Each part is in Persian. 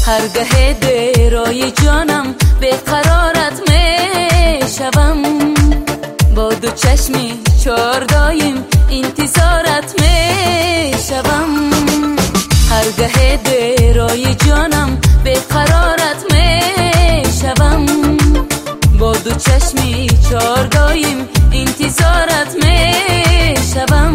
هرگاه درای جانم به قرارت می شوم، با دو چشمی چار دایم انتظارت می شوم. هرگاه درای جانم به قرارت می شوم، با دو چشمی چار دایم انتظارت می شوم.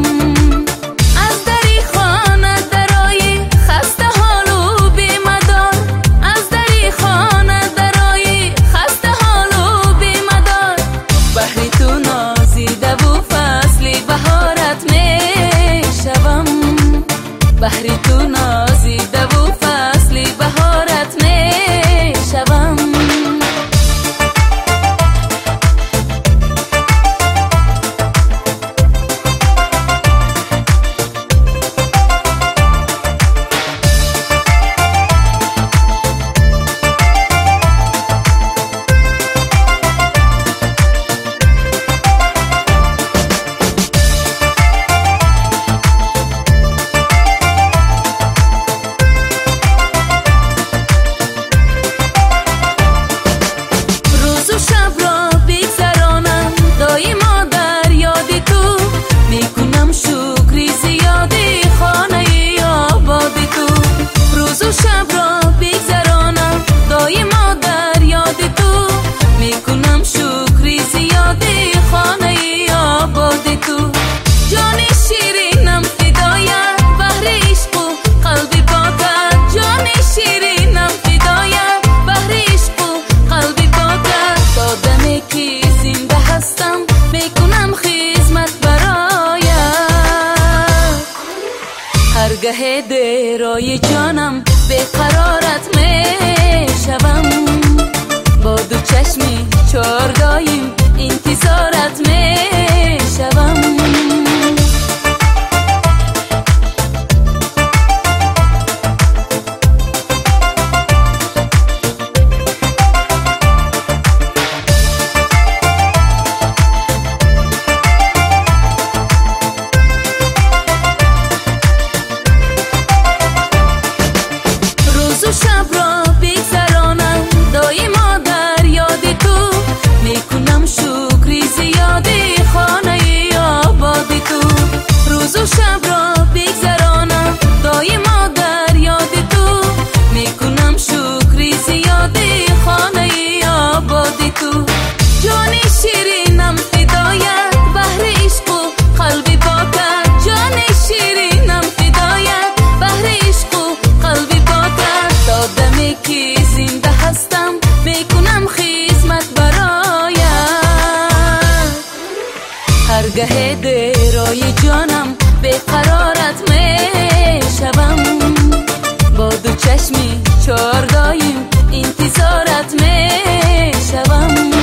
بحری تو نازیده و فصلی بهارت می شوم. هرگاه درای جانم به قرارت می شوم، با دو چشمی چار دایم انتظارت می شوم. هرگاه درای جانم به قرارت می شوم، با دو چشمی چار دایم انتظارت می شوم.